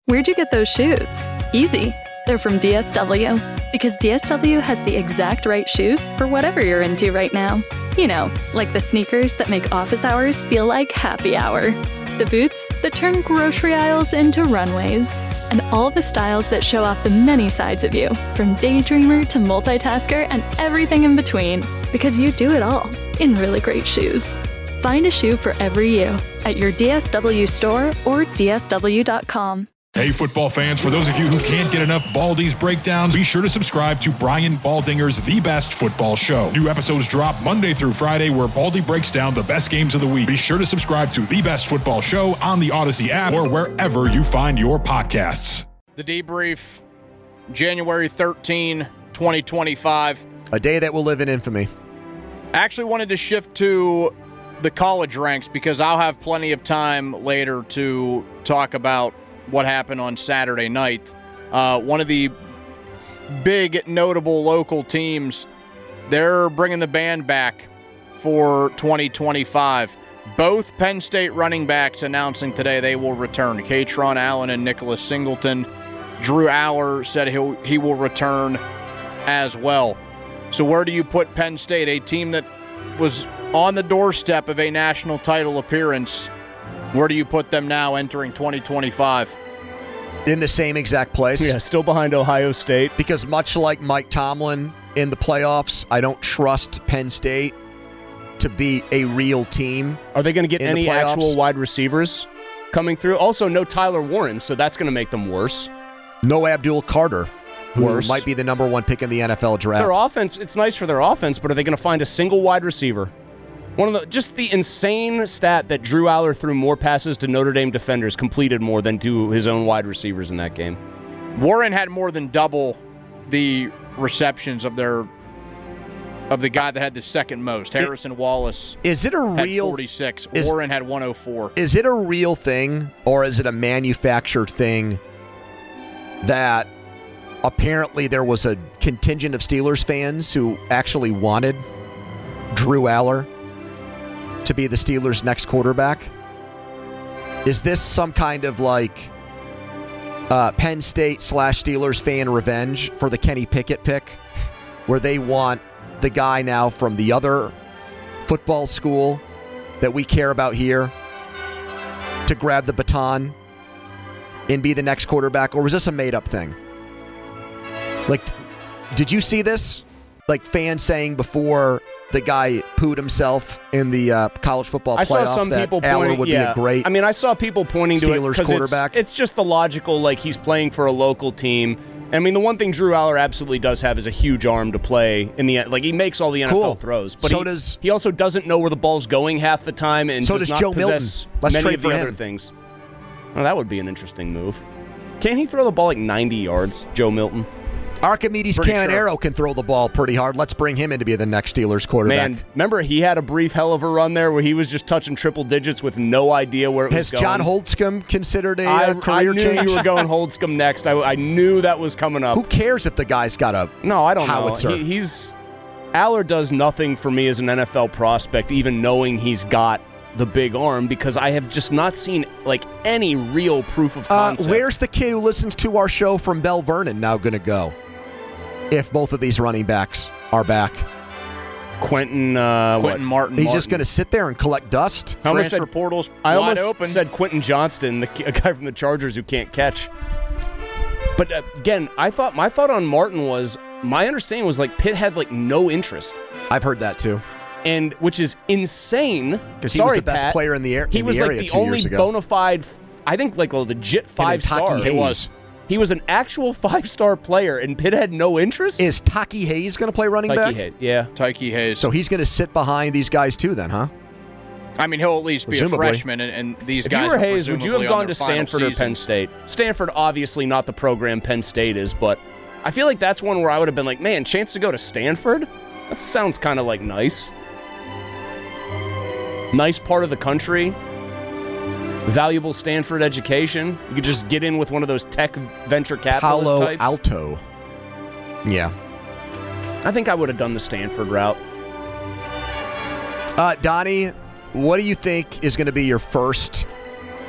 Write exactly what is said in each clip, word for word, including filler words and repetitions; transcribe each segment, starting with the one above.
Where'd you get those shoes? Easy. They're from D S W. Because D S W has the exact right shoes for whatever you're into right now. You know, like the sneakers that make office hours feel like happy hour. The boots that turn grocery aisles into runways. And all the styles that show off the many sides of you, from daydreamer to multitasker and everything in between. Because you do it all in really great shoes. Find a shoe for every you at your D S W store or D S W dot com. Hey, football fans, for those of you who can't get enough Baldy's breakdowns, be sure to subscribe to Brian Baldinger's The Best Football Show. New episodes drop Monday through Friday where Baldy breaks down the best games of the week. Be sure to subscribe to The Best Football Show on the Odyssey app or wherever you find your podcasts. The debrief, January thirteenth, twenty twenty-five. A day that will live in infamy. I actually wanted to shift to the college ranks because I'll have plenty of time later to talk about what happened on Saturday night. Uh, one of the big notable local teams, they're bringing the band back for twenty twenty-five. Both Penn State running backs announcing today they will return. Katron Allen and Nicholas Singleton. Drew Aller said he'll, he will return as well. So where do you put Penn State, a team that was on the doorstep of a national title appearance? Where do you put them now entering twenty twenty-five? In the same exact place. Yeah, still behind Ohio State. Because much like Mike Tomlin in the playoffs, I don't trust Penn State to be a real team. Are they going to get any actual wide receivers coming through? Also, no Tyler Warren, so that's going to make them worse. No Abdul Carter, who Worse. might be the number one pick in the N F L draft. Their offense, it's nice for their offense, but are they going to find a single wide receiver? One of the just the insane stat that Drew Aller threw more passes to Notre Dame defenders, completed more than to his own wide receivers in that game. Warren had more than double the receptions of their of the guy that had the second most. Harrison it, Wallace is it a real had forty-six. Is, Warren had one oh four. Is it a real thing, or is it a manufactured thing that apparently there was a contingent of Steelers fans who actually wanted Drew Aller to be the Steelers' next quarterback? Is this some kind of like uh, Penn State slash Steelers fan revenge for the Kenny Pickett pick, where they want the guy now from the other football school that we care about here to grab the baton and be the next quarterback? Or was this a made-up thing? Like, did you see this? Like fans saying before the guy pooed himself in the uh, college football playoff I saw some that people Aller pointing, would yeah. be a great I mean, I saw people pointing Steelers to it quarterback. It's, it's just the logical, like he's playing for a local team. I mean, the one thing Drew Aller absolutely does have is a huge arm to play in the like he makes all the N F L cool. throws, but so he, does, he also doesn't know where the ball's going half the time, and so does does not Joe possess Milton. Let's many trade of the for other him. things. Well, that would be an interesting move. Can't he throw the ball like ninety yards, Joe Milton? Archimedes Pretty Cananero sure. can throw the ball pretty hard. Let's bring him in to be the next Steelers quarterback. Man, remember he had a brief hell of a run there where he was just touching triple digits with no idea where it Has was going. John Holtzcomb considered a I, uh, career I knew change? you were going Holtzcomb next. I, I knew that was coming up. Who cares if the guy's got a No, I don't howitzer? know. He, he's Aller does nothing for me as an N F L prospect, even knowing he's got the big arm, because I have just not seen like any real proof of Uh, concept. where's the kid who listens to our show from Bell Vernon now going to go if both of these running backs are back? Quentin, uh, Quentin what? Martin. He's Martin. just going to sit there and collect dust? I almost Transfer said, portal's I wide almost open. said Quentin Johnston, the a guy from the Chargers who can't catch. But uh, again, I thought my thought on Martin was my understanding was like Pitt had like no interest, I've heard that too. and which is insane. Because he was Sorry, the best Pat. player in the, air, He in was the like area the two only years ago. bona fide, I think like a legit five Taki star. Hayes. It was. He was an actual five star player, and Pitt had no interest. Is Taki Hayes going to play running Tyke back? Hayes, yeah. Tyke Hayes. So he's going to sit behind these guys too then, huh? I mean, he'll at least be Presumably. a freshman, and, and these If guys you were are Hayes, would you have presumably on gone their to final Stanford or Penn seasons. State? Stanford, obviously not the program Penn State is, but I feel like that's one where I would have been like, man, chance to go to Stanford? That sounds kind of like nice. Nice part of the country. Valuable Stanford education. You could just get in with one of those tech venture capitalist Palo types. Alto. Yeah. I think I would have done the Stanford route. Uh, Donnie, what do you think is going to be your first, like,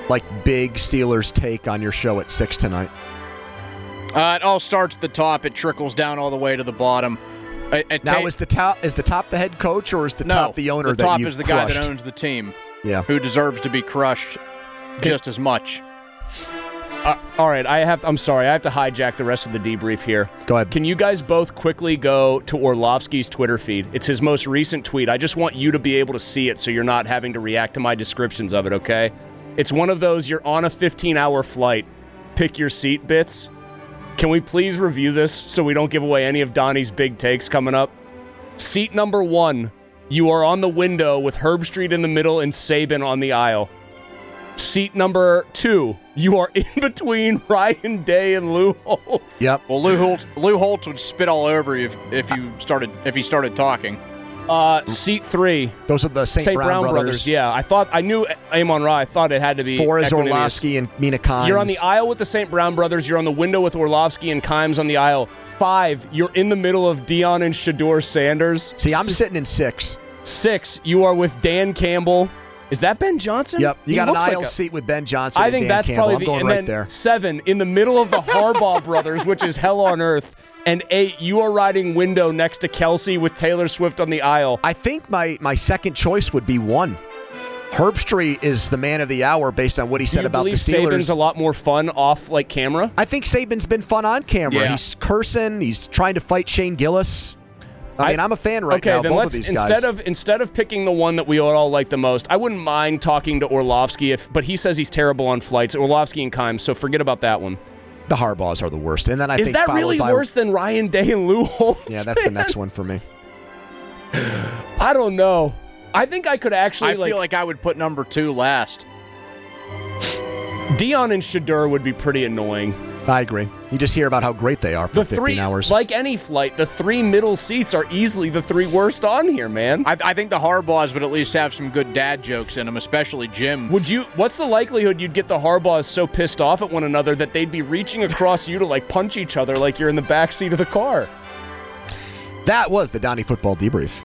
big Steelers take on your show at six tonight? Uh, it all starts at the top. It trickles down all the way to the bottom. It, it Now, ta- is the top is the top the head coach, or is the no, top the owner the that top you've is the crushed? guy that owns the team, Yeah. who deserves to be crushed just as much. Uh, all right, I have. I'm sorry, I have to hijack the rest of the debrief here. Go ahead. Can you guys both quickly go to Orlovsky's Twitter feed? It's his most recent tweet. I just want you to be able to see it so you're not having to react to my descriptions of it, okay? It's one of those you're on a fifteen-hour flight, pick your seat bits. Can we please review this so we don't give away any of Donnie's big takes coming up? Seat number one, you are on the window with Herb Street in the middle and Saban on the aisle. Seat number two, you are in between Ryan Day and Lou Holtz. Yep. Well, Lou Holtz, Lou Holtz would spit all over you if, if you started if he started talking. Uh, seat three, Those are the Saint Saint Brown, Brown, brothers. Yeah, I thought I knew Amon Ra. I thought it had to be Four is Equanimeous. Orlovsky and Mina Kimes. You're on the aisle with the Saint Brown brothers. You're on the window with Orlovsky and Kimes on the aisle. Five, you're in the middle of Dion and Shador Sanders. See, I'm S- sitting in six. Six, you are with Dan Campbell. Is that Ben Johnson? Yep. You He got an looks aisle like a- seat with Ben Johnson I and think Dan that's Campbell. probably I'm the going and right then there. Seven, in the middle of the Harbaugh brothers, which is hell on earth. And eight, you are riding window next to Kelsey with Taylor Swift on the aisle. I think my, my second choice would be one. Herb Street is the man of the hour based on what he Do said you about the believe Steelers. Saban's a lot more fun off like camera? I think Saban's been fun on camera. Yeah. He's cursing. He's trying to fight Shane Gillis. I, I- mean, I'm a fan right okay, now of then both let's of these instead guys. of instead of picking the one that we all like the most, I wouldn't mind talking to Orlovsky if, but he says he's terrible on flights. Orlovsky and Kimes, so forget about that one. the Harbaughs are the worst. And then I Is think that followed really by, worse than Ryan Day and Lou Holtz? Yeah, that's the man? next one for me. I don't know. I think I could actually I like, feel like I would put number two last. Dion and Shador would be pretty annoying. I agree. You just hear about how great they are for The fifteen three, hours. like any flight, the three middle seats are easily the three worst on here, man. I, I think the Harbaughs would at least have some good dad jokes in them, especially Jim. Would you? What's the likelihood you'd get the Harbaughs so pissed off at one another that they'd be reaching across you to like punch each other like you're in the back seat of the car? That was the Donnie Football Debrief.